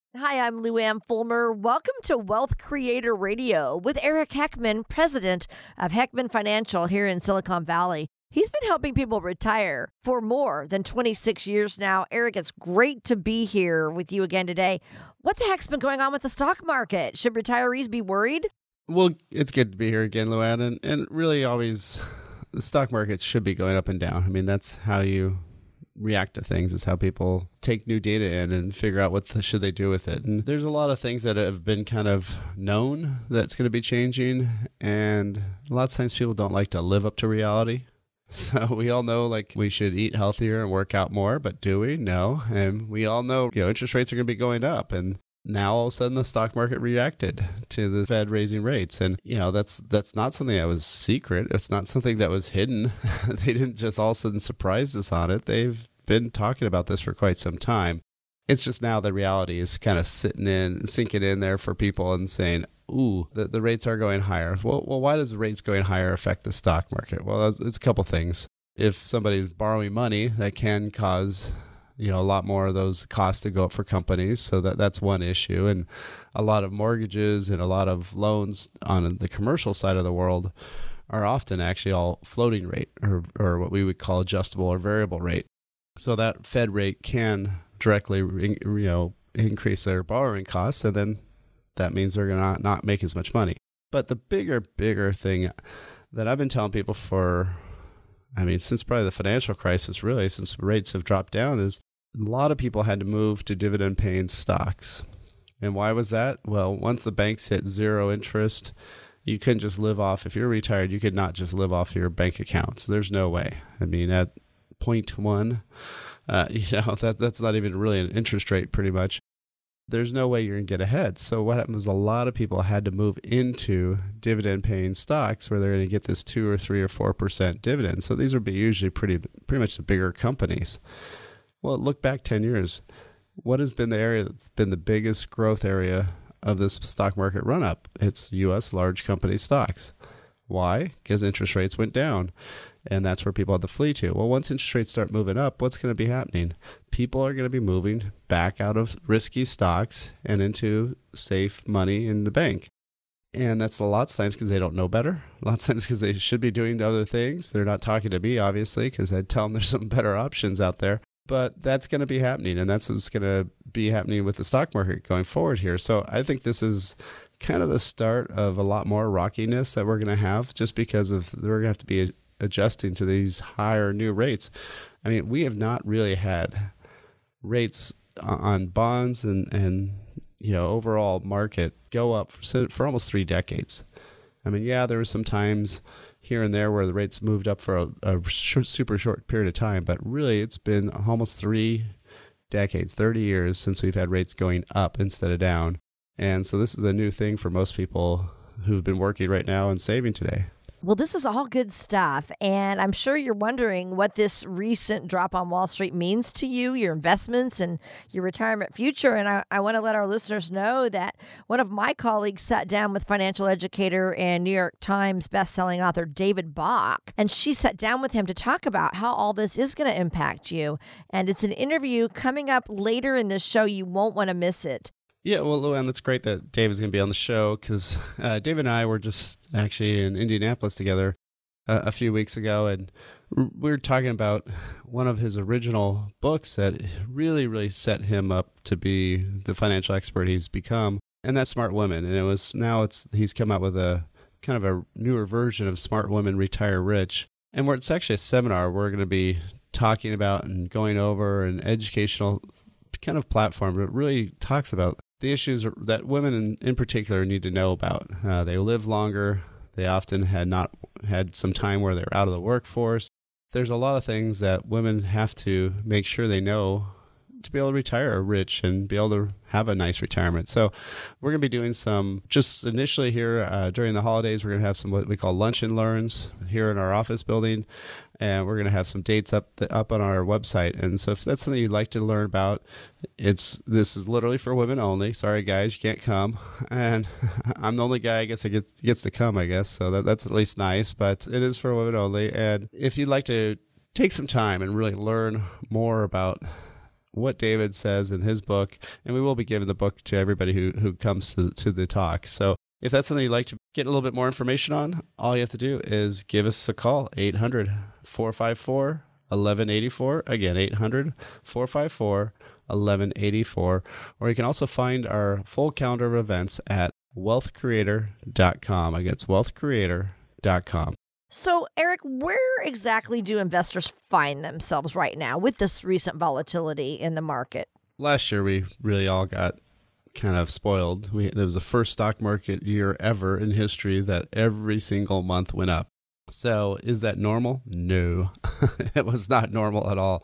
Hi, I'm Lou Ann Fulmer. Welcome to Wealth Creator Radio with Eric Heckman, president of Heckman Financial here in Silicon Valley. He's been helping people retire for more than 26 years now. Eric, it's great to be here with you again today. What the heck's been going on with the stock market? Should retirees be worried? Well, it's good to be here again, Luann, and really always the stock market should be going up and down. I mean, that's how you react to things. It's how people take new data in and figure out should they do with it. And there's a lot of things that have been kind of known that's going to be changing, and a lot of times people don't like to live up to reality. So we all know we should eat healthier and work out more, but do we? No. And we all know, interest rates are going to be going up, and now all of a sudden the stock market reacted to the Fed raising rates. And, that's not something that was secret. It's not something that was hidden. They didn't just all of a sudden surprise us on it. They've been talking about this for quite some time. It's just now the reality is kind of sinking in there for people and saying, ooh, the rates are going higher. Well, why does the rates going higher affect the stock market? Well, it's a couple things. If somebody's borrowing money, that can cause a lot more of those costs to go up for companies. So that's one issue. And a lot of mortgages and a lot of loans on the commercial side of the world are often actually all floating rate or what we would call adjustable or variable rate. So that Fed rate can directly increase their borrowing costs, and then that means they're going to not make as much money. But the bigger thing that I've been telling people since probably the financial crisis, really, since rates have dropped down, is a lot of people had to move to dividend-paying stocks. And why was that? Well, once the banks hit zero interest, you couldn't just live off. If you're retired, you could not just live off your bank accounts. There's no way. I mean, at 0.1, that's not even really an interest rate pretty much. There's no way you're going to get ahead. So what happened was a lot of people had to move into dividend-paying stocks where they're going to get this 2 or 3 or 4% dividend. So these would be usually pretty much the bigger companies. Well, look back 10 years. What has been the area that's been the biggest growth area of this stock market run-up? It's U.S. large company stocks. Why? Because interest rates went down. And that's where people had to flee to. Well, once interest rates start moving up, what's going to be happening? People are going to be moving back out of risky stocks and into safe money in the bank. And that's a lot of times because they don't know better. A lot of times because they should be doing other things. They're not talking to me, obviously, because I'd tell them there's some better options out there. But that's going to be happening, and that's what's going to be happening with the stock market going forward here. So I think this is kind of the start of a lot more rockiness that we're going to have, just because we're going to have to be adjusting to these higher new rates. I mean, we have not really had rates on bonds and overall market go up for almost 3 decades. I mean, there were some times here and there where the rates moved up for a super short period of time, but really it's been almost 3 decades, 30 years since we've had rates going up instead of down. And so this is a new thing for most people who've been working right now and saving today. Well, this is all good stuff, and I'm sure you're wondering what this recent drop on Wall Street means to you, your investments, and your retirement future. And I want to let our listeners know that one of my colleagues sat down with financial educator and New York Times bestselling author David Bach, and she sat down with him to talk about how all this is going to impact you. And it's an interview coming up later in this show. You won't want to miss it. Yeah, well, Luann, that's great that Dave is going to be on the show because Dave and I were just actually in Indianapolis together a few weeks ago, and we were talking about one of his original books that really, really set him up to be the financial expert he's become, and that's Smart Women. And he's come out with a kind of a newer version of Smart Women Retire Rich, and it's actually a seminar we're going to be talking about and going over an educational kind of platform that really talks about the issues that women in particular need to know about. They live longer. They often had not had some time where they're out of the workforce. There's a lot of things that women have to make sure they know to be able to retire rich and be able to have a nice retirement. So we're going to be doing some, just initially here during the holidays, we're going to have some what we call lunch and learns here in our office building. And we're going to have some dates up on our website. And so if that's something you'd like to learn about, this is literally for women only. Sorry, guys, you can't come. And I'm the only guy, I guess, that gets to come, I guess. So that's at least nice. But it is for women only. And if you'd like to take some time and really learn more about what David says in his book, and we will be giving the book to everybody who comes to the talk. So if that's something you'd like to get a little bit more information on, all you have to do is give us a call, 800-454-1184. Again, 800-454-1184. Or you can also find our full calendar of events at wealthcreator.com. Again, it's wealthcreator.com. So, Eric, where exactly do investors find themselves right now with this recent volatility in the market? Last year, we really all got kind of spoiled. There was the first stock market year ever in history that every single month went up. So is that normal? No, it was not normal at all.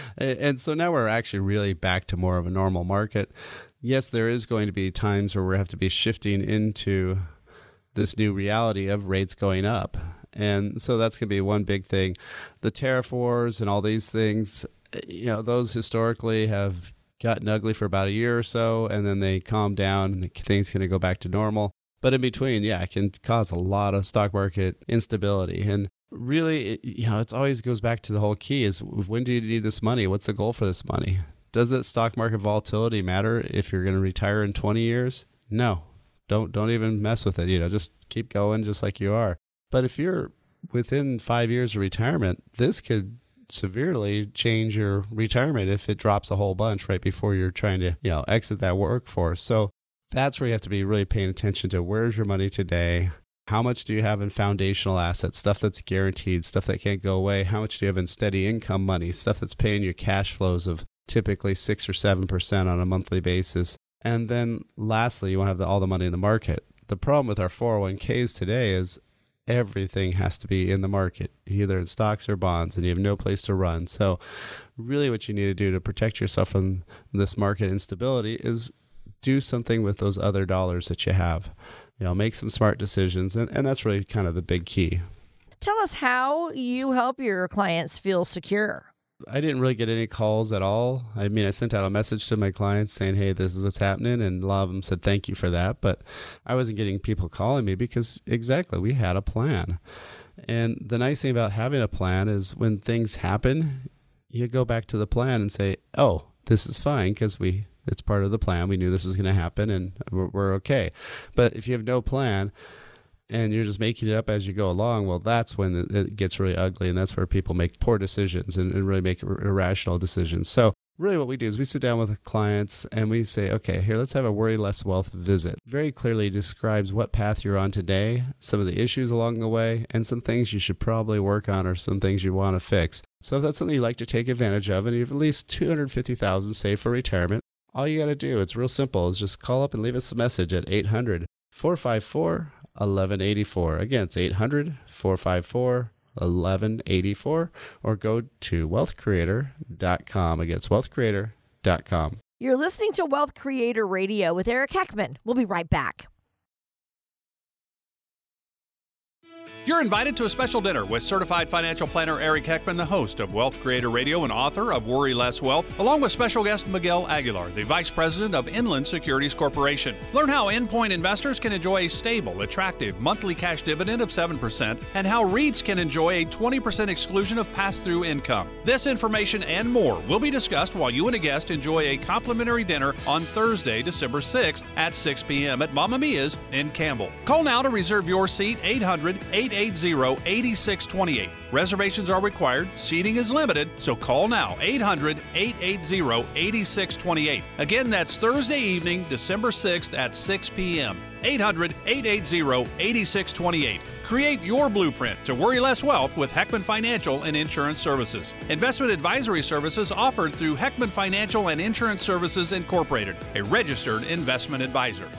And so now we're actually really back to more of a normal market. Yes, there is going to be times where we have to be shifting into this new reality of rates going up. And so that's going to be one big thing. The tariff wars and all these things, those historically have gotten ugly for about a year or so, and then they calm down and things going to go back to normal. But in between, it can cause a lot of stock market instability. And really, it always goes back to the whole key is, when do you need this money? What's the goal for this money? Does that stock market volatility matter if you're going to retire in 20 years? No, don't even mess with it. Just keep going just like you are. But if you're within 5 years of retirement, this could severely change your retirement if it drops a whole bunch right before you're trying to, exit that workforce. So that's where you have to be really paying attention to, where's your money today? How much do you have in foundational assets, stuff that's guaranteed, stuff that can't go away? How much do you have in steady income money, stuff that's paying your cash flows of typically 6 or 7% on a monthly basis? And then lastly, you want to have all the money in the market. The problem with our 401ks today is everything has to be in the market, either in stocks or bonds, and you have no place to run. So really what you need to do to protect yourself from this market instability is do something with those other dollars that you have. Make some smart decisions, and that's really kind of the big key. Tell us how you help your clients feel secure. I didn't really get any calls at all. I sent out a message to my clients saying, hey, this is what's happening. And a lot of them said, thank you for that. But I wasn't getting people calling me because exactly, we had a plan. And the nice thing about having a plan is when things happen, you go back to the plan and say, oh, this is fine because it's part of the plan. We knew this was going to happen and we're okay. But if you have no plan, and you're just making it up as you go along, well, that's when it gets really ugly, and that's where people make poor decisions and really make irrational decisions. So really what we do is we sit down with clients and we say, okay, here, let's have a Worry Less Wealth visit. Very clearly describes what path you're on today, some of the issues along the way, and some things you should probably work on or some things you want to fix. So if that's something you'd like to take advantage of and you have at least $250,000 saved for retirement, all you got to do, it's real simple, is just call up and leave us a message at 800-454-1184. Again, it's 800-454-1184, or go to wealthcreator.com. Again, it's wealthcreator.com. You're listening to Wealth Creator Radio with Eric Heckman. We'll be right back. You're invited to a special dinner with certified financial planner Eric Heckman, the host of Wealth Creator Radio and author of Worry Less Wealth, along with special guest Miguel Aguilar, the Vice President of Inland Securities Corporation. Learn how Endpoint investors can enjoy a stable, attractive monthly cash dividend of 7% and how REITs can enjoy a 20% exclusion of pass-through income. This information and more will be discussed while you and a guest enjoy a complimentary dinner on Thursday, December 6th at 6 p.m. at Mamma Mia's in Campbell. Call now to reserve your seat, 800-880-8628. Reservations are required, seating is limited, so call now, 800-880-8628. Again, that's Thursday evening, December 6th at 6 p.m. 800-880-8628. Create your blueprint to worry less wealth with Heckman Financial and Insurance Services. Investment advisory services offered through Heckman Financial and Insurance Services Incorporated, a registered investment advisor.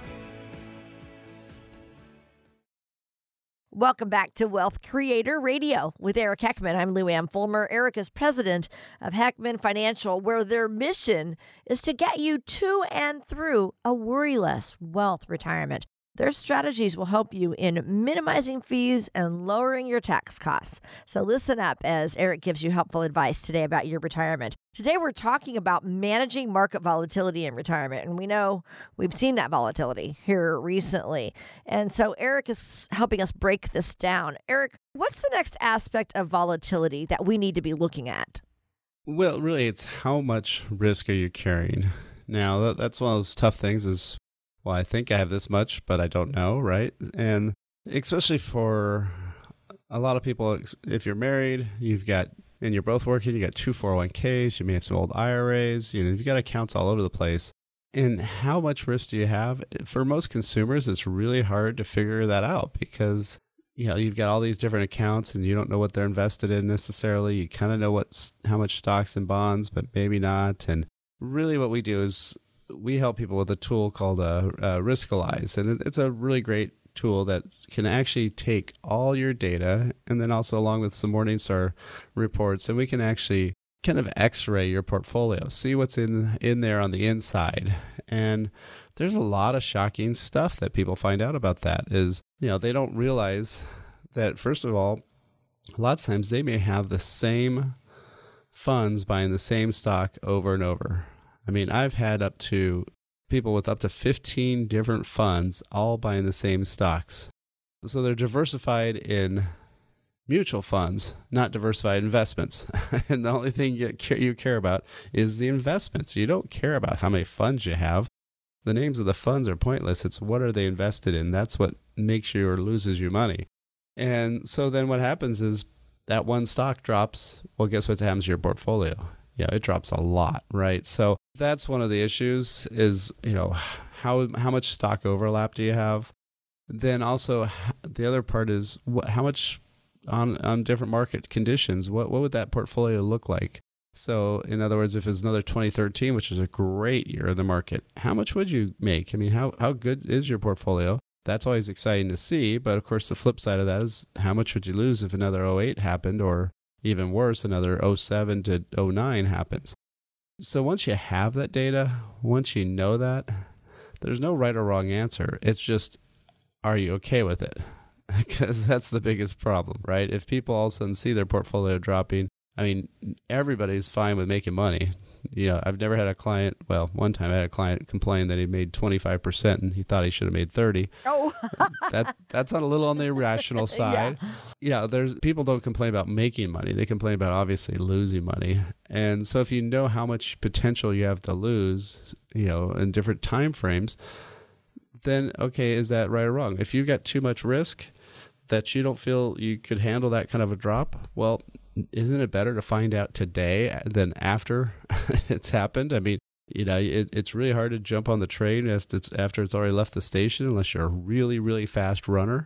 Welcome back to Wealth Creator Radio with Eric Heckman. I'm Lou Ann Fulmer. Eric is president of Heckman Financial, where their mission is to get you to and through a worry-less wealth retirement. Their strategies will help you in minimizing fees and lowering your tax costs. So listen up as Eric gives you helpful advice today about your retirement. Today we're talking about managing market volatility in retirement. And we know we've seen that volatility here recently. And so Eric is helping us break this down. Eric, what's the next aspect of volatility that we need to be looking at? Well, really, it's how much risk are you carrying? Now, that's one of those tough things is, well, I think I have this much, but I don't know, right? And especially for a lot of people, if you're married, and you're both working, you got two 401ks, you may have some old IRAs, you've got accounts all over the place. And how much risk do you have? For most consumers, it's really hard to figure that out because you've got all these different accounts and you don't know what they're invested in necessarily. You kind of know how much stocks and bonds, but maybe not. And really what we do is we help people with a tool called Riskalyze. And it's a really great tool that can actually take all your data and then also along with some Morningstar reports, and we can actually kind of x-ray your portfolio, see what's in there on the inside. And there's a lot of shocking stuff that people find out about that is, they don't realize that, first of all, lots of times they may have the same funds buying the same stock over and over. I mean, I've had people with up to 15 different funds all buying the same stocks. So they're diversified in mutual funds, not diversified investments. And the only thing you care about is the investments. You don't care about how many funds you have. The names of the funds are pointless. It's what are they invested in. That's what makes you or loses you money. And so then what happens is that one stock drops. Well, guess what happens to your portfolio? Yeah, it drops a lot, right? So that's one of the issues is, how much stock overlap do you have? Then also the other part is how much on different market conditions, what would that portfolio look like? So in other words, if it's another 2013, which is a great year in the market, how much would you make? I mean, how good is your portfolio? That's always exciting to see. But of course, the flip side of that is how much would you lose if another 08 happened, or even worse, another 07 to 09 happens. So once you have that data, once you know that, there's no right or wrong answer. It's just, are you okay with it? Because that's the biggest problem, right? If people all of a sudden see their portfolio dropping, I mean, everybody's fine with making money. I've never had a client, well, one time I had a client complain that he made 25% and he thought he should have made 30. Oh. That's a little on the irrational side. There's people don't complain about making money. They complain about obviously losing money. And so if you know how much potential you have to lose, in different time frames, then okay, is that right or wrong? If you've got too much risk that you don't feel you could handle that kind of a drop, well, isn't it better to find out today than after it's happened? I mean, it's really hard to jump on the train after it's already left the station unless you're a really, really fast runner.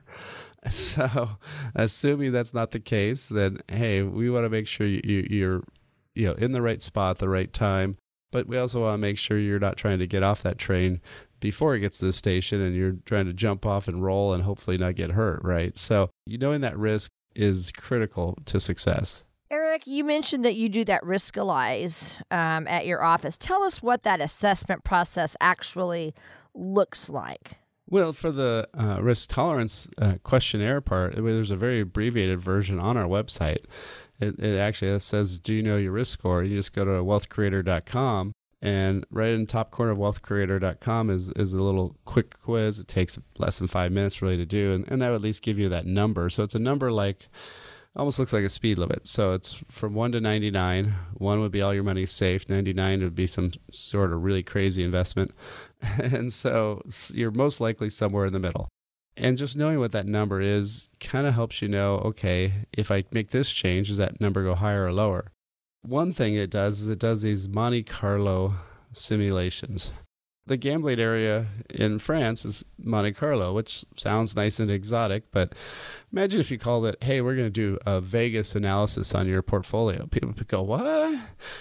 So assuming that's not the case, then, hey, we want to make sure you're in the right spot at the right time. But we also want to make sure you're not trying to get off that train before it gets to the station and you're trying to jump off and roll and hopefully not get hurt, right? So knowing that risk is critical to success. Eric, you mentioned that you do that Riskalyze at your office. Tell us what that assessment process actually looks like. Well, for the risk tolerance questionnaire part, there's a very abbreviated version on our website. It actually says, do you know your risk score? You just go to wealthcreator.com. And right in the top corner of wealthcreator.com is a little quick quiz. It takes less than 5 minutes really to do. And that would at least give you that number. So it's a number almost looks like a speed limit. So it's from 1 to 99. 1 would be all your money's safe. 99 would be some sort of really crazy investment. And so you're most likely somewhere in the middle. And just knowing what that number is kind of helps you know, okay, if I make this change, does that number go higher or lower? One thing it does is it does these Monte Carlo simulations. The gambling area in France is Monte Carlo, which sounds nice and exotic, but imagine if you called it, hey, we're going to do a Vegas analysis on your portfolio. People would go, what?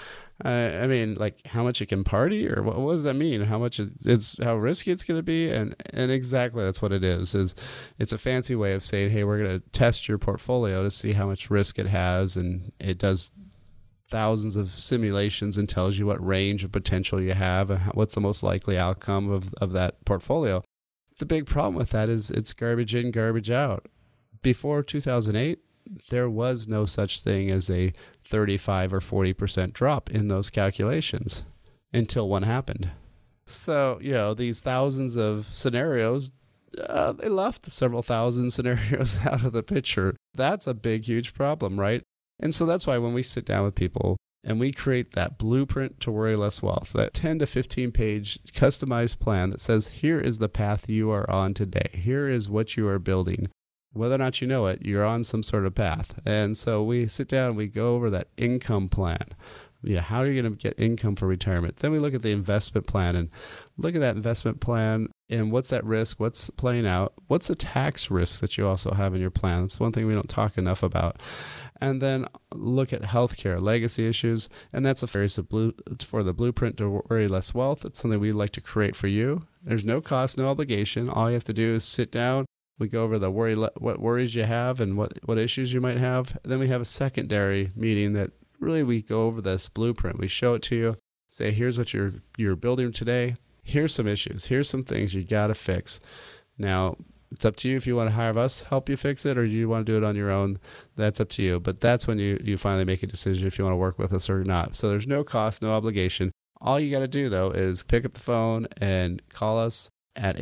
I mean, like how much you can party, or what does that mean? How much it's how risky it's going to be? And exactly that's what it is it's a fancy way of saying, hey, we're going to test your portfolio to see how much risk it has, and it does thousands of simulations and tells you what range of potential you have and what's the most likely outcome of that portfolio. The big problem with that is it's garbage in, garbage out. Before 2008, there was no such thing as a 35 or 40% drop in those calculations until one happened. So, these thousands of scenarios, they left several thousand scenarios out of the picture. That's a big, huge problem, right? And so that's why when we sit down with people And we create that blueprint to worry less wealth, that 10 to 15 page customized plan that says, here is the path you are on today. Here is what you are building. Whether or not you know it, you're on some sort of path. And so we sit down and we go over that income plan. How are you going to get income for retirement? Then we look at the investment plan and look at that investment plan and what's that risk, what's playing out, what's the tax risk that you also have in your plan. That's one thing we don't talk enough about. And then look at healthcare, legacy issues, and that's for the blueprint to worry less wealth. It's something we'd like to create for you. There's no cost, no obligation. All you have to do is sit down. We go over what worries you have and what issues you might have. Then we have a secondary meeting that really we go over this blueprint. We show it to you, say, here's what you're building today. Here's some issues. Here's some things you got to fix. Now, it's up to you if you want to hire us, help you fix it, or you want to do it on your own. That's up to you. But that's when you finally make a decision if you want to work with us or not. So there's no cost, no obligation. All you got to do, though, is pick up the phone and call us at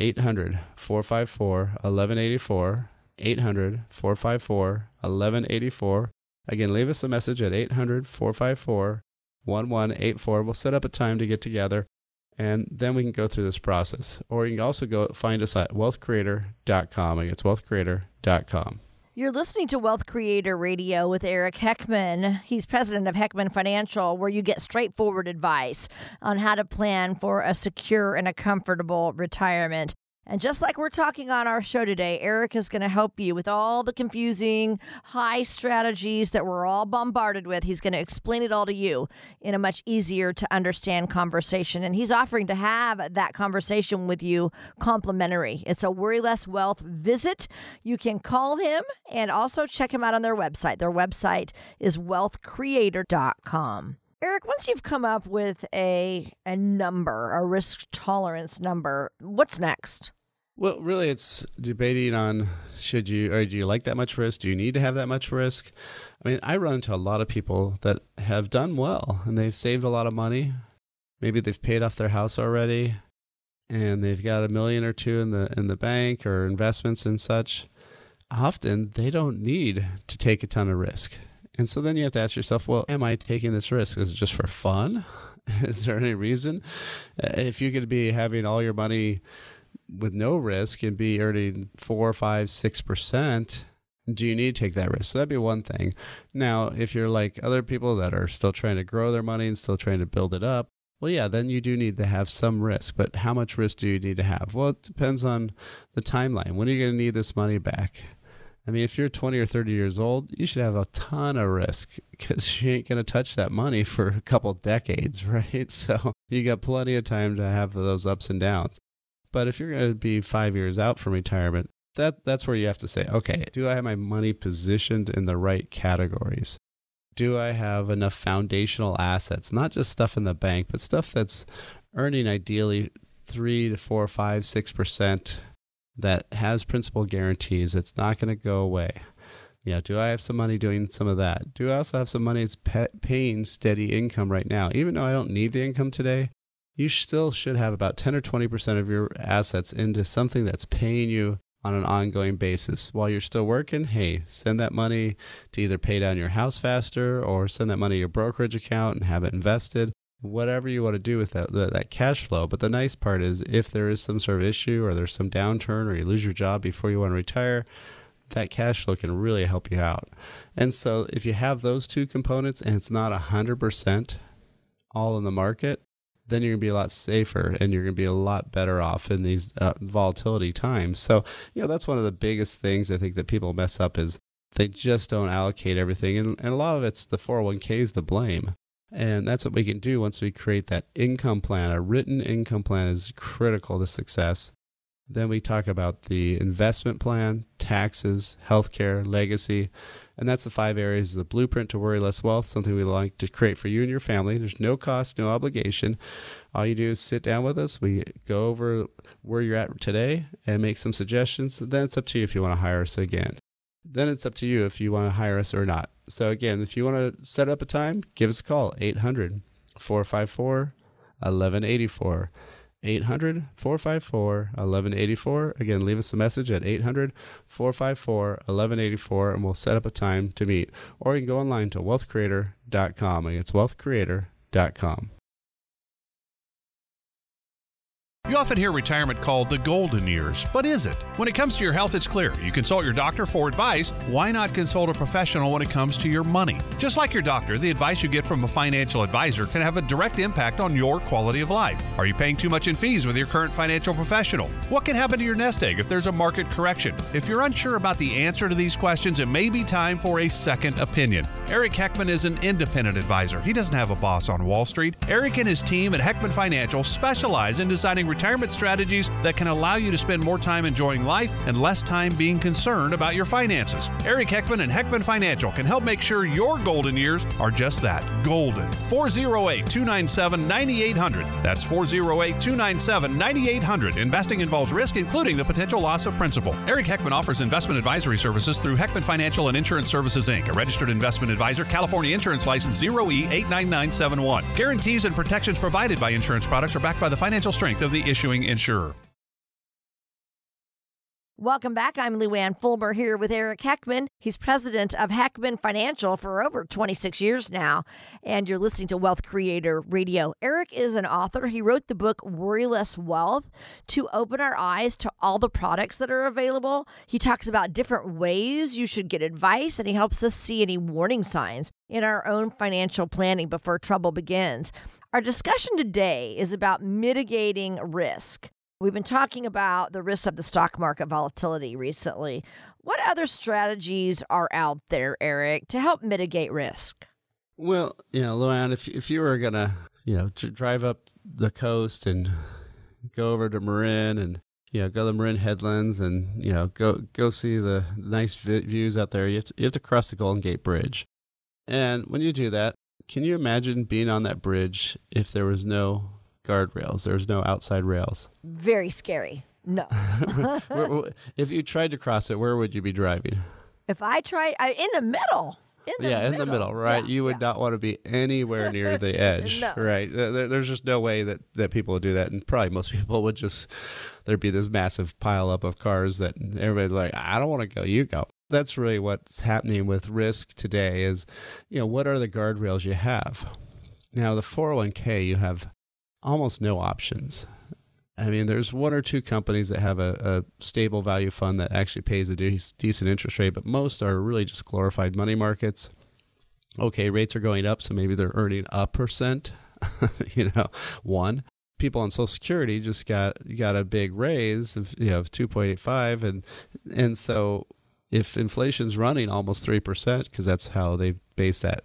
800-454-1184, 800-454-1184. Again, leave us a message at 800-454-1184. We'll set up a time to get together, and then we can go through this process. Or you can also find us at wealthcreator.com. Again, it's wealthcreator.com. You're listening to Wealth Creator Radio with Eric Heckman. He's president of Heckman Financial, where you get straightforward advice on how to plan for a secure and a comfortable retirement. And just like we're talking on our show today, Eric is going to help you with all the confusing high strategies that we're all bombarded with. He's going to explain it all to you in a much easier to understand conversation. And he's offering to have that conversation with you complimentary. It's a Worry Less Wealth visit. You can call him and also check him out on their website. Their website is wealthcreator.com. Eric, once you've come up with a number, a risk tolerance number, what's next? Well, really, it's debating on do you like that much risk? Do you need to have that much risk? I mean, I run into a lot of people that have done well and they've saved a lot of money. Maybe they've paid off their house already and they've got $1 million or $2 million in the bank or investments and such. Often they don't need to take a ton of risk. And so then you have to ask yourself, well, am I taking this risk? Is it just for fun? Is there any reason? If you could be having all your money with no risk and be earning 4, 5, 6%, do you need to take that risk? So that'd be one thing. Now, if you're like other people that are still trying to grow their money and still trying to build it up, well, yeah, then you do need to have some risk. But how much risk do you need to have? Well, it depends on the timeline. When are you going to need this money back? I mean, if you're 20 or 30 years old, you should have a ton of risk because you ain't going to touch that money for a couple decades, right? So you got plenty of time to have those ups and downs. But if you're going to be 5 years out from retirement, that's where you have to say, okay, do I have my money positioned in the right categories? Do I have enough foundational assets, not just stuff in the bank, but stuff that's earning ideally 3 to 4, 5, 6%? That has principal guarantees. It's not going to go away. Do I have some money doing some of that? Do I also have some money that's paying steady income right now? Even though I don't need the income today, you still should have about 10 or 20% of your assets into something that's paying you on an ongoing basis. While you're still working, hey, send that money to either pay down your house faster or send that money to your brokerage account and have it invested. Whatever you want to do with that cash flow. But the nice part is if there is some sort of issue or there's some downturn or you lose your job before you want to retire, that cash flow can really help you out. And so if you have those two components and it's not 100% all in the market, then you're going to be a lot safer and you're going to be a lot better off in these volatility times. So, that's one of the biggest things I think that people mess up is they just don't allocate everything. And a lot of it's the 401k is to blame. And that's what we can do once we create that income plan. A written income plan is critical to success. Then we talk about the investment plan, taxes, healthcare, legacy. And that's the 5 areas of the blueprint to worry less wealth, something we like to create for you and your family. There's no cost, no obligation. All you do is sit down with us. We go over where you're at today and make some suggestions. Then it's up to you if you want to hire us again. Then it's up to you if you want to hire us or not. So again, if you want to set up a time, give us a call, 800-454-1184. 800-454-1184. Again, leave us a message at 800-454-1184, and we'll set up a time to meet. Or you can go online to wealthcreator.com. It's wealthcreator.com. You often hear retirement called the golden years, but is it? When it comes to your health, it's clear. You consult your doctor for advice. Why not consult a professional when it comes to your money? Just like your doctor, the advice you get from a financial advisor can have a direct impact on your quality of life. Are you paying too much in fees with your current financial professional? What can happen to your nest egg if there's a market correction? If you're unsure about the answer to these questions, it may be time for a second opinion. Eric Heckman is an independent advisor. He doesn't have a boss on Wall Street. Eric and his team at Heckman Financial specialize in designing retirement strategies that can allow you to spend more time enjoying life and less time being concerned about your finances. Eric Heckman and Heckman Financial can help make sure your golden years are just that, golden. 408-297-9800. That's 408-297-9800. Investing involves risk, including the potential loss of principal. Eric Heckman offers investment advisory services through Heckman Financial and Insurance Services, Inc., a registered investment advisor, California Insurance License 0E89971. Guarantees and protections provided by insurance products are backed by the financial strength of the issuing insurer. Welcome back. I'm Luann Fulmer here with Eric Heckman. He's president of Heckman Financial for over 26 years now, and you're listening to Wealth Creator Radio. Eric is an author. He wrote the book Worry Less Wealth to open our eyes to all the products that are available. He talks about different ways you should get advice, and he helps us see any warning signs in our own financial planning before trouble begins. Our discussion today is about mitigating risk. We've been talking about the risks of the stock market volatility recently. What other strategies are out there, Eric, to help mitigate risk? Well, Luann, if you were going to, drive up the coast and go over to Marin and, go to the Marin Headlands and, go see the nice views out there, you have to cross the Golden Gate Bridge. And when you do that, can you imagine being on that bridge if there was no guardrails, there's no outside rails? Very scary. No. If you tried to cross it, where would you be driving? If I tried, in the middle. In the middle, right? Yeah, you would not want to be anywhere near the edge, no. Right? There's just no way that people would do that, and probably most people would there'd be this massive pile up of cars that everybody's like, I don't want to go, you go. That's really what's happening with risk today is, what are the guardrails you have? Now, the 401k, you have almost no options. I mean, there's one or two companies that have a stable value fund that actually pays a decent interest rate, but most are really just glorified money markets. Okay, rates are going up, so maybe they're earning 1%, 1. People on Social Security just got a big raise of 2.85, and so if inflation's running almost 3%, because that's how they base that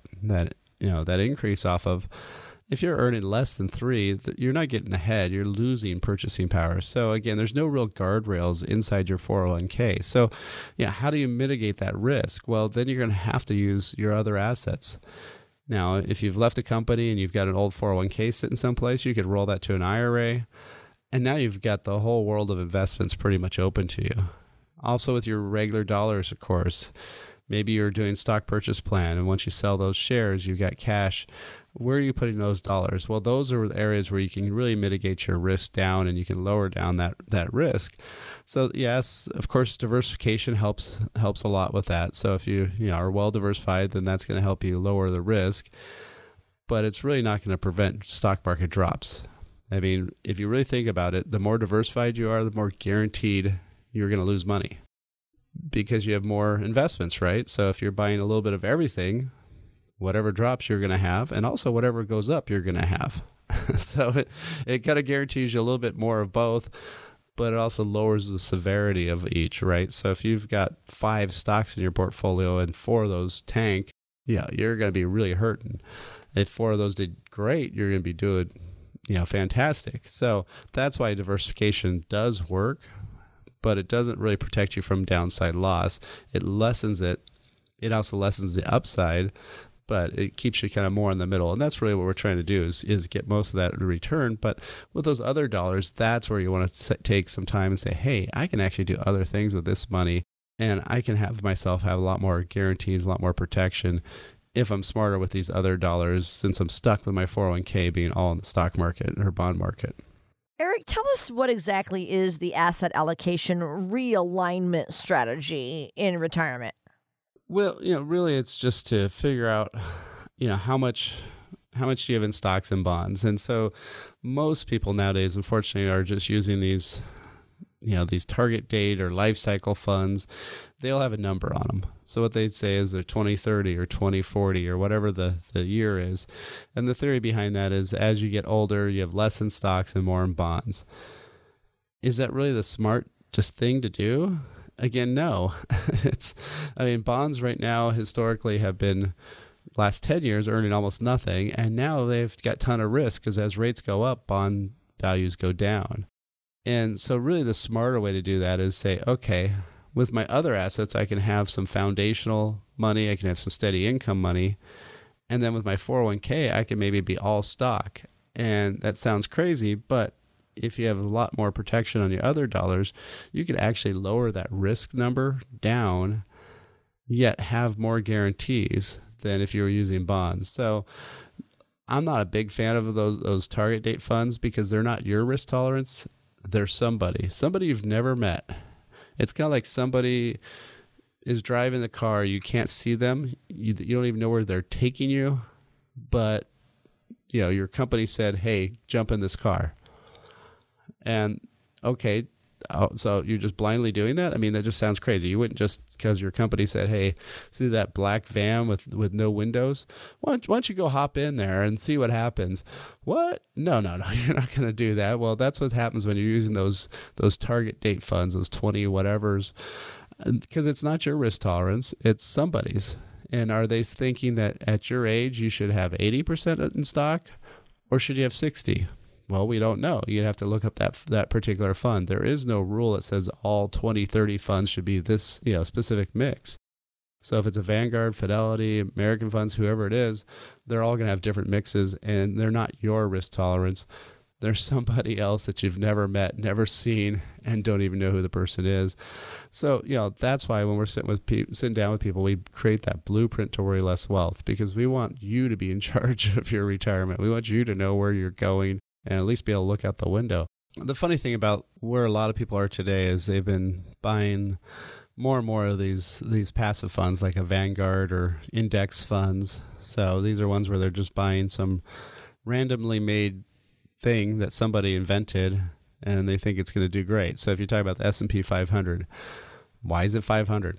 increase off of. If you're earning less than 3, you're not getting ahead. You're losing purchasing power. So again, there's no real guardrails inside your 401k. So, how do you mitigate that risk? Well, then you're going to have to use your other assets. Now, if you've left a company and you've got an old 401k sitting someplace, you could roll that to an IRA. And now you've got the whole world of investments pretty much open to you. Also with your regular dollars, of course. Maybe you're doing stock purchase plan, and once you sell those shares, you've got cash. Where are you putting those dollars? Well, those are the areas where you can really mitigate your risk down, and you can lower down that risk. So yes, of course, diversification helps a lot with that. So if you are well diversified, then that's going to help you lower the risk. But it's really not going to prevent stock market drops. I mean, if you really think about it, the more diversified you are, the more guaranteed you're going to lose money, because you have more investments, right? So if you're buying a little bit of everything, whatever drops you're going to have, and also whatever goes up you're going to have. So it kind of guarantees you a little bit more of both, but it also lowers the severity of each, right? So if you've got 5 stocks in your portfolio and 4 of those tank, you're going to be really hurting. If 4 of those did great, you're going to be doing, fantastic. So that's why diversification does work, but it doesn't really protect you from downside loss. It lessens it. It also lessens the upside, but it keeps you kind of more in the middle. And that's really what we're trying to do is get most of that in return. But with those other dollars, that's where you want to take some time and say, hey, I can actually do other things with this money, and I can have myself have a lot more guarantees, a lot more protection if I'm smarter with these other dollars, since I'm stuck with my 401k being all in the stock market or bond market. Eric, tell us what exactly is the asset allocation realignment strategy in retirement? Well, really it's just to figure out, how much do you have in stocks and bonds? And so most people nowadays, unfortunately, are just using these target date or life cycle funds. They'll have a number on them. So what they'd say is they're 2030 or 2040 or whatever the year is. And the theory behind that is as you get older, you have less in stocks and more in bonds. Is that really the smartest thing to do? Again, no. Bonds right now historically have been last 10 years earning almost nothing. And now they've got a ton of risk because as rates go up, bond values go down. And so really the smarter way to do that is say, okay, with my other assets, I can have some foundational money, I can have some steady income money, and then with my 401k, I can maybe be all stock. And that sounds crazy, but if you have a lot more protection on your other dollars, you could actually lower that risk number down, yet have more guarantees than if you were using bonds. So I'm not a big fan of those target date funds because they're not your risk tolerance. They're somebody you've never met. It's kind of like somebody is driving the car. You can't see them. You don't even know where they're taking you. But, your company said, hey, jump in this car. And, okay, so you're just blindly doing that? That just sounds crazy. You wouldn't just because your company said, hey, see that black van with no windows? Why don't you go hop in there and see what happens? What? No, you're not going to do that. Well, that's what happens when you're using those target date funds, those 20 whatevers, because it's not your risk tolerance, it's somebody's. And are they thinking that at your age you should have 80% in stock or should you have 60? Well, we don't know. You'd have to look up that particular fund. There is no rule that says all 20, 30 funds should be this specific mix. So if it's a Vanguard, Fidelity, American funds, whoever it is, they're all going to have different mixes, and they're not your risk tolerance. They're somebody else that you've never met, never seen, and don't even know who the person is. So, that's why when we're sitting down with people, we create that blueprint to worry less wealth, because we want you to be in charge of your retirement. We want you to know where you're going and at least be able to look out the window. The funny thing about where a lot of people are today is they've been buying more and more of these passive funds like a Vanguard or index funds. So these are ones where they're just buying some randomly made thing that somebody invented and they think it's going to do great. So if you talk about the S&P 500, why is it 500?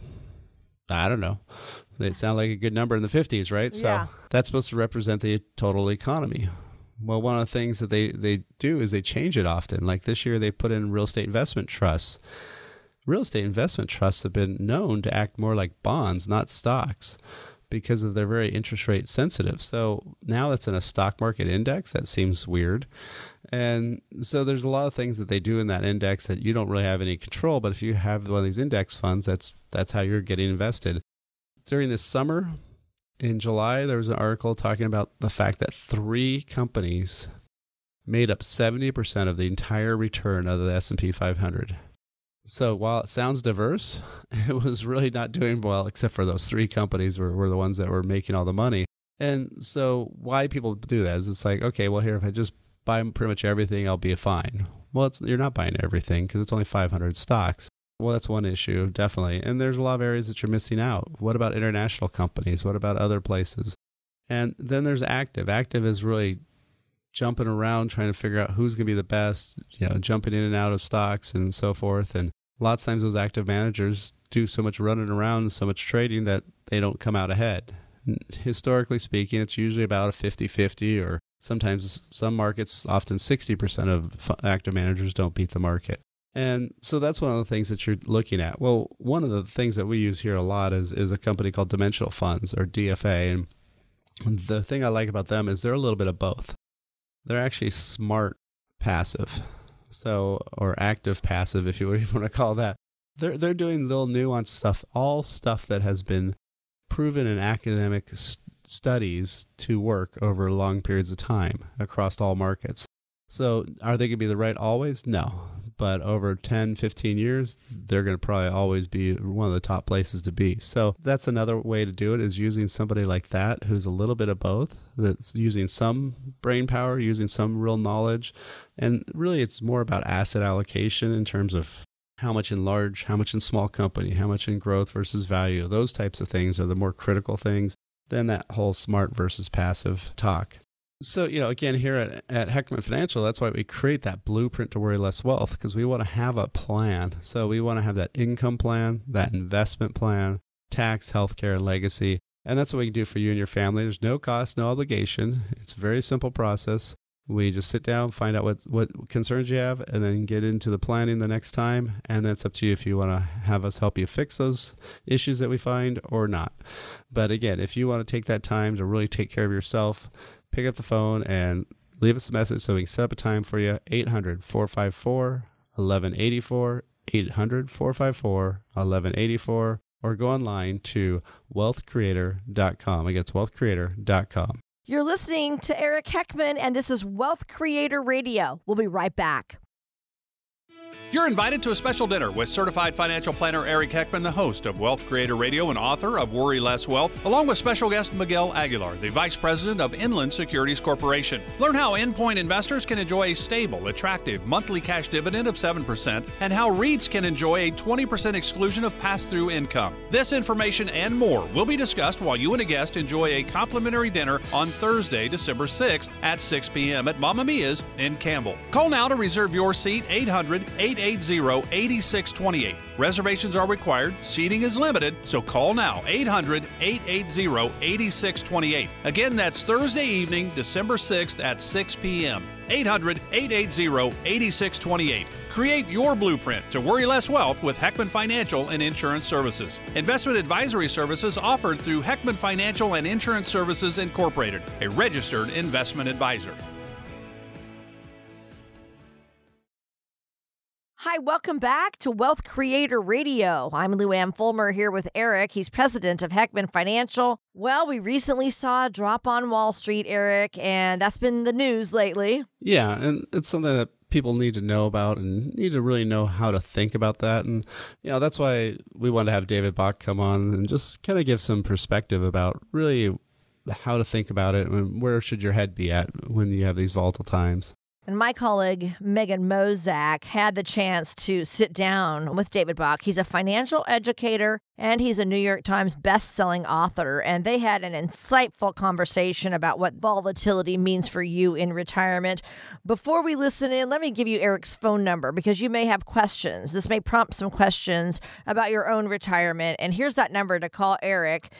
I don't know. They sound like a good number in the 50s, right? Yeah. So that's supposed to represent the total economy. Well, one of the things that they do is they change it often. Like this year, they put in real estate investment trusts. Real estate investment trusts have been known to act more like bonds, not stocks, because of they're very interest rate sensitive. So now that's in a stock market index. That seems weird. And so there's a lot of things that they do in that index that you don't really have any control. But if you have one of these index funds, that's how you're getting invested. During this summer, in July, there was an article talking about the fact that 3 companies made up 70% of the entire return of the S&P 500. So while it sounds diverse, it was really not doing well, except for those 3 companies were the ones that were making all the money. And so why people do that is it's like, okay, well, here, if I just buy pretty much everything, I'll be fine. Well, you're not buying everything because it's only 500 stocks. Well, that's one issue, definitely. And there's a lot of areas that you're missing out. What about international companies? What about other places? And then there's active. Active is really jumping around, trying to figure out who's going to be the best, jumping in and out of stocks and so forth. And lots of times those active managers do so much running around and so much trading that they don't come out ahead. Historically speaking, it's usually about a 50-50, or sometimes some markets, often 60% of active managers don't beat the market. And so that's one of the things that you're looking at. Well, one of the things that we use here a lot is a company called Dimensional Funds, or DFA. And the thing I like about them is they're a little bit of both. They're actually smart passive, or active passive, if you want to call that. They're doing little nuanced stuff, all stuff that has been proven in academic studies to work over long periods of time across all markets. So are they going to be the right always? No. but over 10, 15 years, they're going to probably always be one of the top places to be. So that's another way to do it, is using somebody like that who's a little bit of both, that's using some brain power, using some real knowledge. And really, it's more about asset allocation in terms of how much in large, how much in small company, how much in growth versus value. Those types of things are the more critical things than that whole smart versus passive talk. So, again, here at Heckman Financial, that's why we create that blueprint to worry less wealth, because we want to have a plan. So we want to have that income plan, that investment plan, tax, healthcare, and legacy. And that's what we can do for you and your family. There's no cost, no obligation. It's a very simple process. We just sit down, find out what concerns you have, and then get into the planning the next time. And that's up to you if you want to have us help you fix those issues that we find or not. But again, if you want to take that time to really take care of yourself, pick up the phone and leave us a message so we can set up a time for you. 800-454-1184, 800-454-1184, or go online to wealthcreator.com. Again, it's wealthcreator.com. You're listening to Eric Heckman, and this is Wealth Creator Radio. We'll be right back. You're invited to a special dinner with certified financial planner Eric Heckman, the host of Wealth Creator Radio and author of Worry Less Wealth, along with special guest Miguel Aguilar, the vice president of Inland Securities Corporation. Learn how Endpoint investors can enjoy a stable, attractive monthly cash dividend of 7% and how REITs can enjoy a 20% exclusion of pass-through income. This information and more will be discussed while you and a guest enjoy a complimentary dinner on Thursday, December 6th at 6 p.m. at Mamma Mia's in Campbell. Call now to reserve your seat, 800-880-8628. Reservations are required, seating is limited, so call now, 800-880-8628. Again, that's Thursday evening, December 6th at 6 p.m. 800-880-8628. Create your blueprint to worry less wealth with Heckman Financial and Insurance Services. Investment advisory services offered through Heckman Financial and Insurance Services Incorporated, a registered investment advisor. Hi, welcome back to Wealth Creator Radio. I'm Lou Ann Fulmer here with Eric. He's president of Heckman Financial. Well, we recently saw a drop on Wall Street, Eric, and that's been the news lately. Yeah, and it's something that people need to know about and need to really know how to think about that. And, that's why we wanted to have David Bach come on and just kind of give some perspective about really how to think about it and where should your head be at when you have these volatile times. And my colleague, Megan Mozak, had the chance to sit down with David Bach. He's a financial educator, and he's a New York Times best-selling author. And they had an insightful conversation about what volatility means for you in retirement. Before we listen in, let me give you Eric's phone number because you may have questions. This may prompt some questions about your own retirement. And here's that number to call Eric,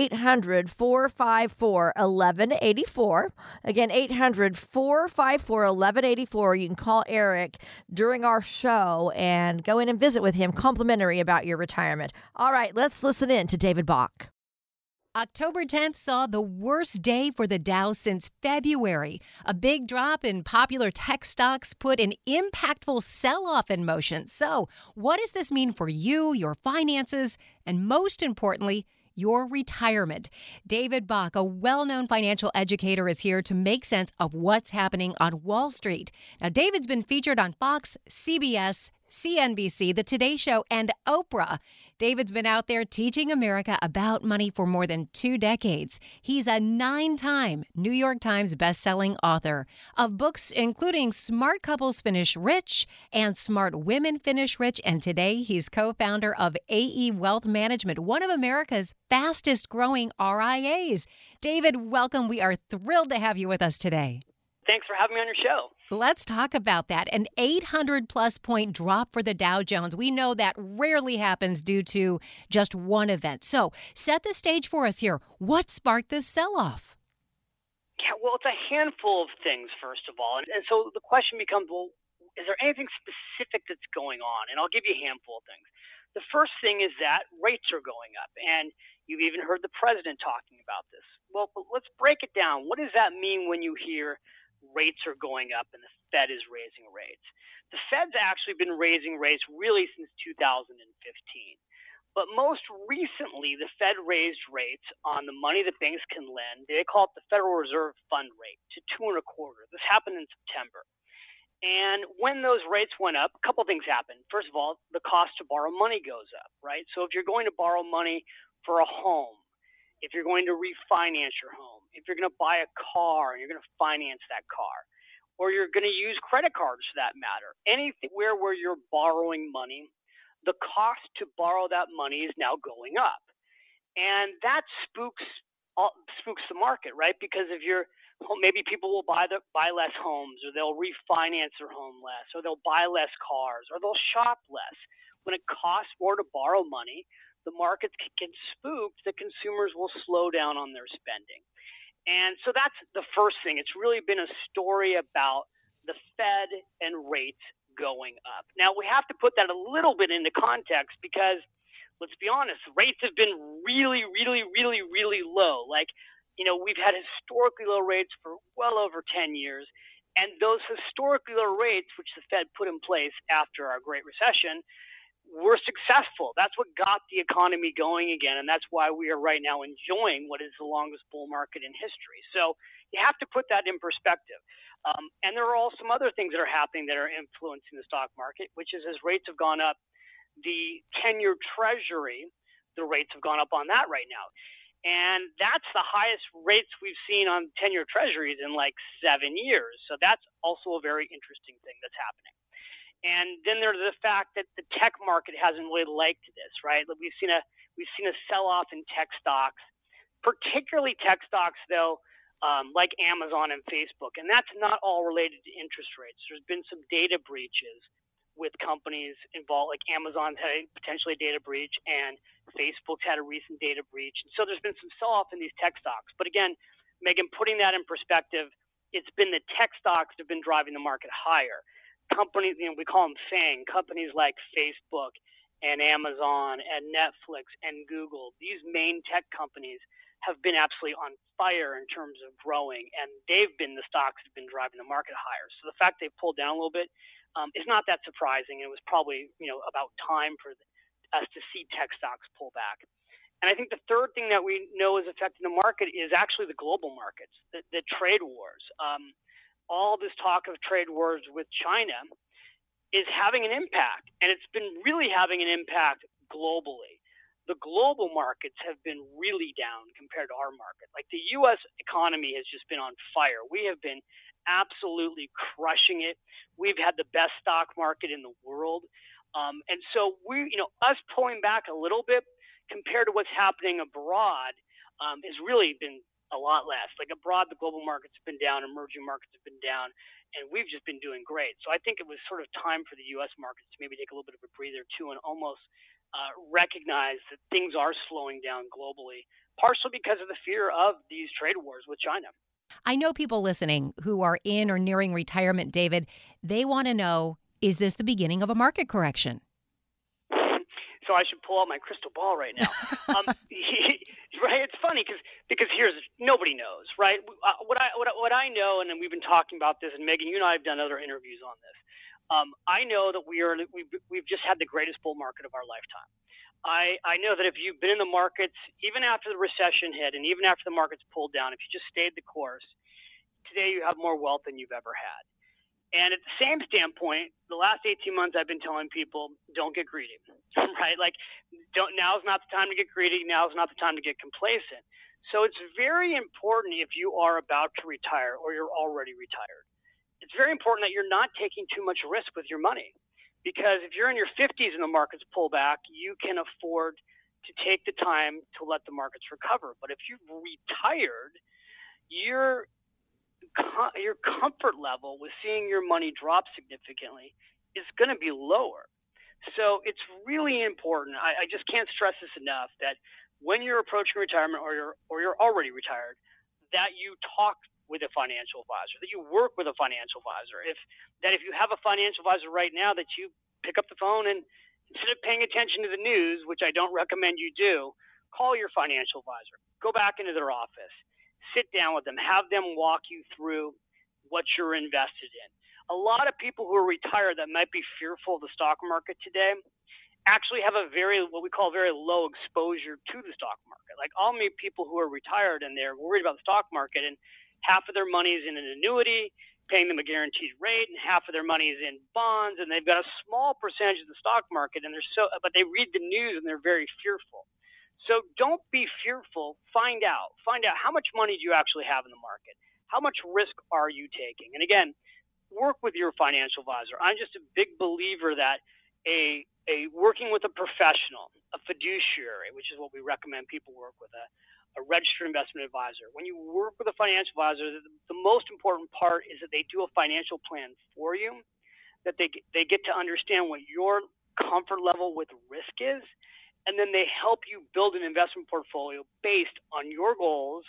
800-454-1184. Again, 800-454-1184. You can call Eric during our show and go in and visit with him, complimentary about your retirement. All right, let's listen in to David Bach. October 10th saw the worst day for the Dow since February. A big drop in popular tech stocks put an impactful sell-off in motion. So, what does this mean for you, your finances, and most importantly, your retirement? David Bach, a well-known financial educator, is here to make sense of what's happening on Wall Street. Now, David's been featured on Fox, CBS, CNBC, The Today Show, and Oprah. David's been out there teaching America about money for more than 2 decades. He's a 9-time New York Times bestselling author of books including Smart Couples Finish Rich and Smart Women Finish Rich. And today he's co-founder of AE Wealth Management, one of America's fastest growing RIAs. David, welcome. We are thrilled to have you with us today. Thanks for having me on your show. Let's talk about that. An 800-plus point drop for the Dow Jones. We know that rarely happens due to just one event. So set the stage for us here. What sparked this sell-off? Yeah, well, it's a handful of things, first of all. And so the question becomes, well, is there anything specific that's going on? And I'll give you a handful of things. The first thing is that rates are going up. And you've even heard the president talking about this. Well, but let's break it down. What does that mean when you hear rates are going up and the Fed is raising rates? The Fed's actually been raising rates really since 2015. But most recently, the Fed raised rates on the money that banks can lend. They call it the Federal Reserve Fund rate to 2.25. This happened in September. And when those rates went up, a couple things happened. First of all, the cost to borrow money goes up, right? So if you're going to borrow money for a home, if you're going to refinance your home, if you're going to buy a car and you're going to finance that car, or you're going to use credit cards for that matter, anywhere where you're borrowing money, the cost to borrow that money is now going up. And that spooks the market, right? Because if maybe people will buy less homes, or they'll refinance their home less, or they'll buy less cars, or they'll shop less. When it costs more to borrow money, the markets get spooked that consumers will slow down on their spending. And so that's the first thing. It's really been a story about the Fed and rates going up. Now, we have to put that a little bit into context because, let's be honest, rates have been really, really, really, really low. Like, we've had historically low rates for well over 10 years. And those historically low rates, which the Fed put in place after our Great Recession, were successful. That's what got the economy going again. And that's why we are right now enjoying what is the longest bull market in history. So you have to put that in perspective. And there are also some other things that are happening that are influencing the stock market, which is as rates have gone up, the 10-year Treasury, the rates have gone up on that right now. And that's the highest rates we've seen on 10-year Treasuries in like 7 years. So that's also a very interesting thing that's happening. And then there's the fact that the tech market hasn't really liked this, right? We've seen a sell-off in tech stocks, particularly tech stocks, though, like Amazon and Facebook. And that's not all related to interest rates. There's been some data breaches with companies involved, like Amazon's had potentially a data breach, and Facebook's had a recent data breach. And so there's been some sell-off in these tech stocks. But again, Megan, putting that in perspective, it's been the tech stocks that have been driving the market higher. Companies, we call them FANG, companies like Facebook and Amazon and Netflix and Google, these main tech companies have been absolutely on fire in terms of growing, and they've been the stocks that have been driving the market higher. So the fact they've pulled down a little bit is not that surprising. It was probably about time for us to see tech stocks pull back. And I think the third thing that we know is affecting the market is actually the global markets, the trade wars. All this talk of trade wars with China is having an impact, and it's been really having an impact globally. The global markets have been really down compared to our market. Like the U.S. economy has just been on fire. We have been absolutely crushing it. We've had the best stock market in the world. And so us pulling back a little bit compared to what's happening abroad has really been a lot less. Like abroad, the global markets have been down, emerging markets have been down, and we've just been doing great. So I think it was sort of time for the U.S. markets to maybe take a little bit of a breather too, and almost recognize that things are slowing down globally, partially because of the fear of these trade wars with China. I know people listening who are in or nearing retirement, David. They want to know, is this the beginning of a market correction? So I should pull out my crystal ball right now. Right? It's funny because here's nobody knows, right? What I know, and we've been talking about this, and Megan, you and I have done other interviews on this. I know that we've just had the greatest bull market of our lifetime. I know that if you've been in the markets, even after the recession hit, and even after the markets pulled down, if you just stayed the course, today you have more wealth than you've ever had. And at the same standpoint, the last 18 months I've been telling people, don't get greedy, right? Like, now's not the time to get greedy. Now's not the time to get complacent. So it's very important if you are about to retire or you're already retired. It's very important that you're not taking too much risk with your money, because if you're in your 50s and the markets pull back, you can afford to take the time to let the markets recover. But if you've retired, your comfort level with seeing your money drop significantly is going to be lower. So it's really important. I just can't stress this enough that when you're approaching retirement or you're already retired, that you talk with a financial advisor, that you work with a financial advisor. If you have a financial advisor right now, that you pick up the phone and instead of paying attention to the news, which I don't recommend you do, call your financial advisor. Go back into their office. Sit down with them, have them walk you through what you're invested in. A lot of people who are retired that might be fearful of the stock market today actually have what we call very low exposure to the stock market. Like I'll meet people who are retired and they're worried about the stock market, and half of their money is in an annuity, paying them a guaranteed rate, and half of their money is in bonds, and they've got a small percentage of the stock market, and but they read the news and they're very fearful. So don't be fearful. Find out how much money do you actually have in the market? How much risk are you taking? And again, work with your financial advisor. I'm just a big believer that a working with a professional, a fiduciary, which is what we recommend people work with, a registered investment advisor. When you work with a financial advisor, the most important part is that they do a financial plan for you, that they get to understand what your comfort level with risk is, and then they help you build an investment portfolio based on your goals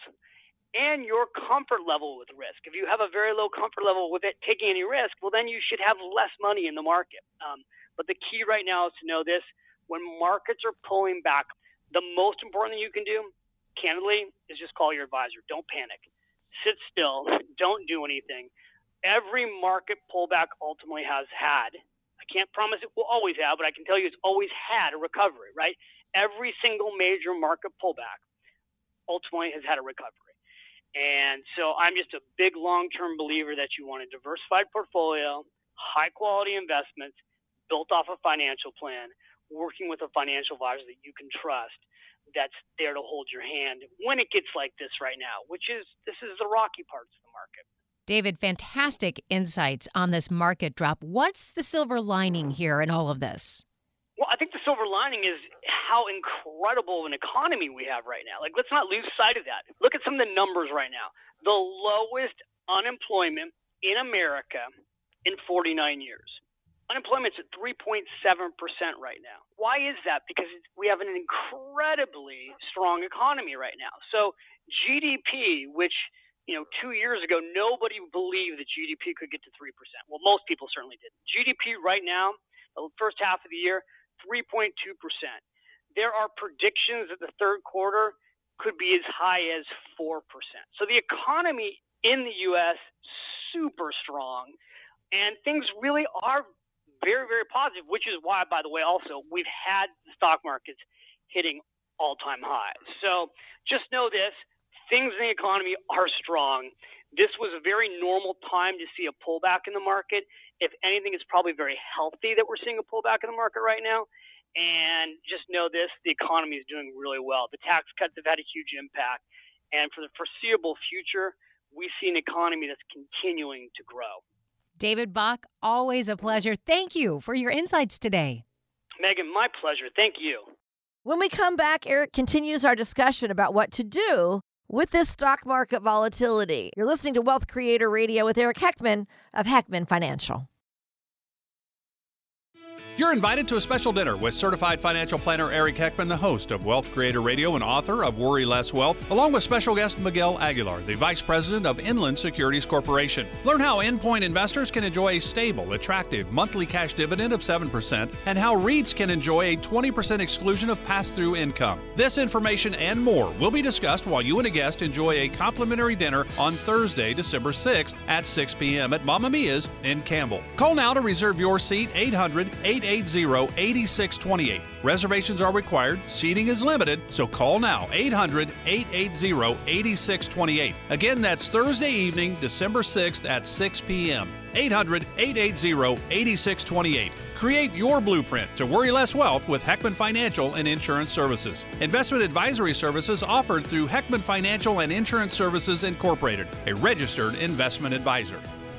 and your comfort level with risk. If you have a very low comfort level with it taking any risk, well, then you should have less money in the market. But the key right now is to know this: when markets are pulling back, the most important thing you can do, candidly, is just call your advisor. Don't panic. Sit still. Don't do anything. Every market pullback ultimately has had, I can't promise it will always have, but I can tell you it's always had a recovery, right? Every single major market pullback ultimately has had a recovery. And so I'm just a big long-term believer that you want a diversified portfolio, high-quality investments, built off a financial plan, working with a financial advisor that you can trust, that's there to hold your hand when it gets like this right now, this is the rocky parts of the market. David, fantastic insights on this market drop. What's the silver lining here in all of this? Well, I think the silver lining is how incredible an economy we have right now. Like, let's not lose sight of that. Look at some of the numbers right now. The lowest unemployment in America in 49 years. Unemployment's at 3.7% right now. Why is that? Because we have an incredibly strong economy right now. So GDP, which 2 years ago, nobody believed that GDP could get to 3%. Well, most people certainly didn't. GDP right now, the first half of the year, 3.2%. There are predictions that the third quarter could be as high as 4%. So the economy in the U.S., super strong, and things really are very, very positive, which is why, by the way, also, we've had the stock markets hitting all-time highs. So just know this. Things in the economy are strong. This was a very normal time to see a pullback in the market. If anything, it's probably very healthy that we're seeing a pullback in the market right now. And just know this, the economy is doing really well. The tax cuts have had a huge impact. And for the foreseeable future, we see an economy that's continuing to grow. David Bach, always a pleasure. Thank you for your insights today. Megan, my pleasure. Thank you. When we come back, Eric continues our discussion about what to do with this stock market volatility. You're listening to Wealth Creator Radio with Eric Heckman of Heckman Financial. You're invited to a special dinner with certified financial planner Eric Heckman, the host of Wealth Creator Radio and author of Worry Less Wealth, along with special guest Miguel Aguilar, the Vice President of Inland Securities Corporation. Learn how Endpoint investors can enjoy a stable, attractive monthly cash dividend of 7% and how REITs can enjoy a 20% exclusion of pass-through income. This information and more will be discussed while you and a guest enjoy a complimentary dinner on Thursday, December 6th at 6 p.m. at Mamma Mia's in Campbell. Call now to reserve your seat, 800-880-8628. Reservations are required. Seating is limited, so call now, 800-880-8628. Again, that's Thursday evening, December 6th at 6 p.m. 800-880-8628. Create your blueprint to worry less wealth with Heckman Financial and Insurance Services. Investment advisory services offered through Heckman Financial and Insurance Services Incorporated, a registered investment advisor.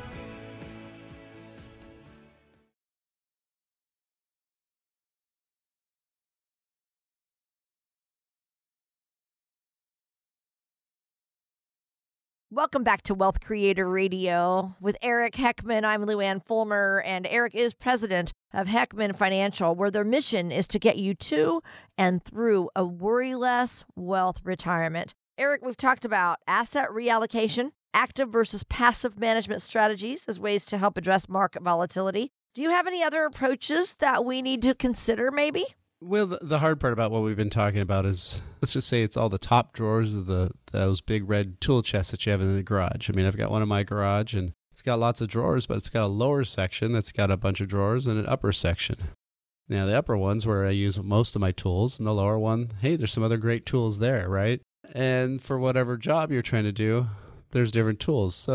Welcome back to Wealth Creator Radio with Eric Heckman. I'm Lou Ann Fulmer, and Eric is president of Heckman Financial, where their mission is to get you to and through a worry-less wealth retirement. Eric, we've talked about asset reallocation, active versus passive management strategies as ways to help address market volatility. Do you have any other approaches that we need to consider maybe? Well, the hard part about what we've been talking about is, let's just say it's all the top drawers of those big red tool chests that you have in the garage. I mean, I've got one in my garage, and it's got lots of drawers, but it's got a lower section that's got a bunch of drawers and an upper section. Now, the upper one's where I use most of my tools, and the lower one, hey, there's some other great tools there, right? And for whatever job you're trying to do, there's different tools. So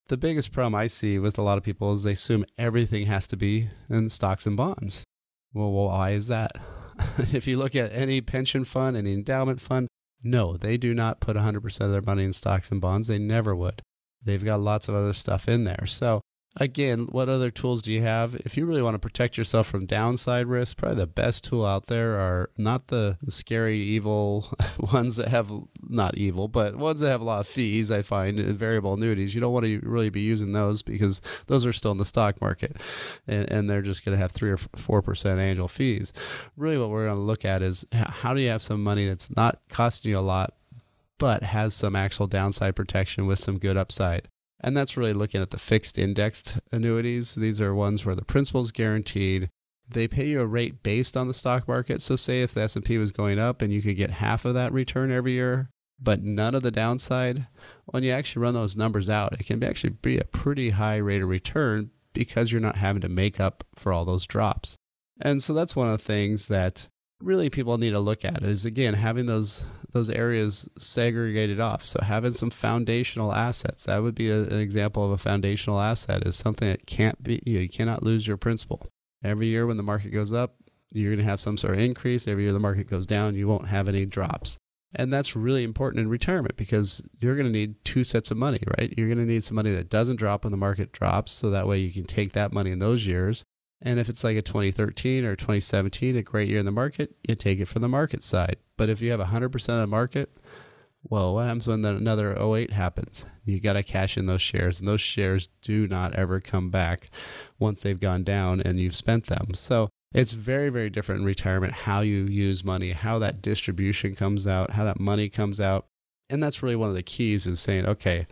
The biggest problem I see with a lot of people is they assume everything has to be in stocks and bonds. Well, why is that? If you look at any pension fund, any endowment fund, no, they do not put 100% of their money in stocks and bonds. They never would. They've got lots of other stuff in there. So again, what other tools do you have? If you really want to protect yourself from downside risk, probably the best tool out there are not the scary, evil ones that have, not evil, but ones that have a lot of fees, I find, in variable annuities. You don't want to really be using those because those are still in the stock market and they're just going to have 3 or 4% annual fees. Really what we're going to look at is how do you have some money that's not costing you a lot, but has some actual downside protection with some good upside. And that's really looking at the fixed indexed annuities. These are ones where the principal is guaranteed. They pay you a rate based on the stock market. So say if the S&P was going up and you could get half of that return every year, but none of the downside, when you actually run those numbers out, it can actually be a pretty high rate of return because you're not having to make up for all those drops. And so that's one of the things that really people need to look at is, again, having those areas segregated off. So having some foundational assets, that would be an example of a foundational asset, is something that can't be, you cannot lose your principal. Every year when the market goes up, you're going to have some sort of increase. Every year the market goes down, you won't have any drops. And that's really important in retirement because you're going to need 2 sets of money, right? You're going to need some money that doesn't drop when the market drops, so that way you can take that money in those years. And if it's like a 2013 or 2017, a great year in the market, you take it from the market side. But if you have 100% of the market, well, what happens when another 08 happens? You got to cash in those shares, and those shares do not ever come back once they've gone down and you've spent them. So it's very, very different in retirement, how you use money, how that distribution comes out, how that money comes out. And that's really one of the keys, is saying, okay,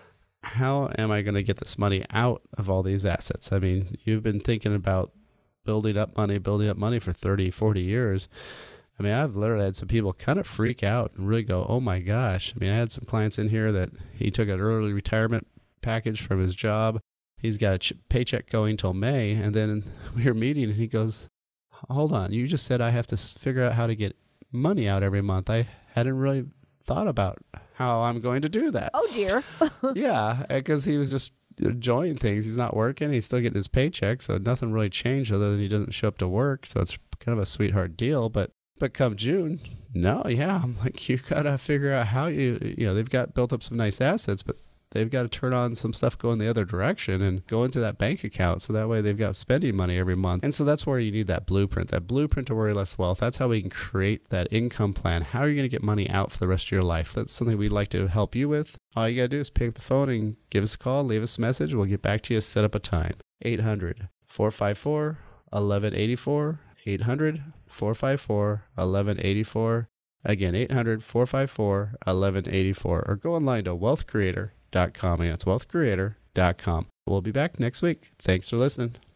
how am I going to get this money out of all these assets? I mean, you've been thinking about building up money for 30, 40 years. I mean, I've literally had some people kind of freak out and really go, oh my gosh. I mean, I had some clients in here that he took an early retirement package from his job. He's got a paycheck going till May. And then we were meeting and he goes, hold on, you just said I have to figure out how to get money out every month. I hadn't really thought about how I'm going to do that. Oh, dear. Yeah, because he was just enjoying things. He's not working. He's still getting his paycheck, so nothing really changed other than he doesn't show up to work. So it's kind of a sweetheart deal. But come June, no, yeah, I'm like, you got to figure out how they've got built up some nice assets, but they've got to turn on some stuff going the other direction and go into that bank account. So that way they've got spending money every month. And so that's where you need that blueprint to worry less wealth. That's how we can create that income plan. How are you going to get money out for the rest of your life? That's something we'd like to help you with. All you got to do is pick up the phone and give us a call, leave us a message. We'll get back to you, set up a time. 800-454-1184. 800-454-1184. Again, 800-454-1184. Or go online to wealthcreator.com. That's wealthcreator.com. We'll be back next week. Thanks for listening.